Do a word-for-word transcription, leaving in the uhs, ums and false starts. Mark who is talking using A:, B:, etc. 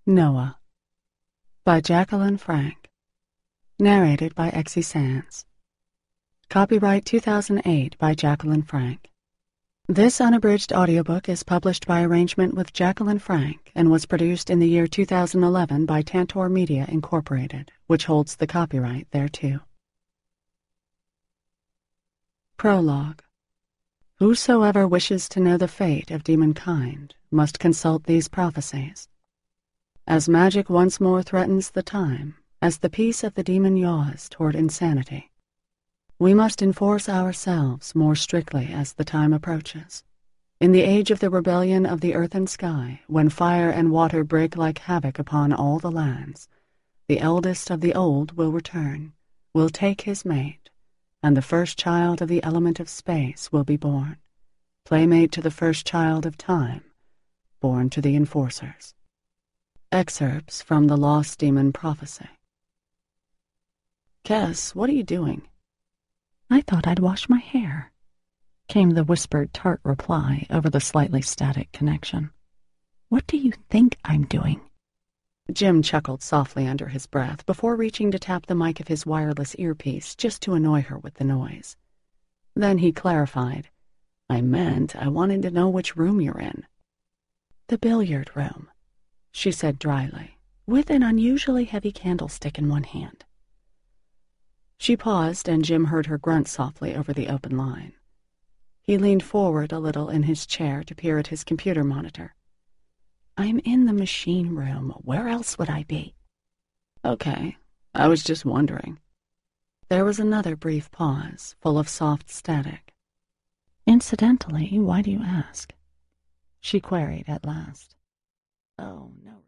A: Noah by Jacqueline Frank. Narrated by Exie Sands. Copyright two thousand eight by Jacqueline Frank. This unabridged audiobook is published by arrangement with Jacqueline Frank and was produced in the year two thousand eleven by Tantor Media Incorporated, which holds the copyright thereto. Prologue. Whosoever wishes to know the fate of demonkind must consult these prophecies. As magic once more threatens the time, as the peace of the demon yaws toward insanity, we must enforce ourselves more strictly as the time approaches. In the age of the rebellion of the earth and sky, when fire and water break like havoc upon all the lands, the eldest of the old will return, will take his mate, and the first child of the element of space will be born, playmate to the first child of time, born to the enforcers. Excerpts from the Lost Demon Prophecy. Kes, what are you doing?
B: I thought I'd wash my hair, came the whispered tart reply over the slightly static connection. What do you think I'm doing?
A: Jim chuckled softly under his breath before reaching to tap the mic of his wireless earpiece just to annoy her with the noise. Then he clarified, I meant I wanted to know which room you're in. The billiard room, she said dryly, with an unusually heavy candlestick in one hand. She paused, and Jim heard her grunt softly over the open line. He leaned forward a little in his chair to peer at his computer monitor. I'm in the machine room. Where else would I be? Okay, I was just wondering. There was another brief pause, full of soft static.
B: Incidentally, why do you ask? She queried at last.
A: Oh, no.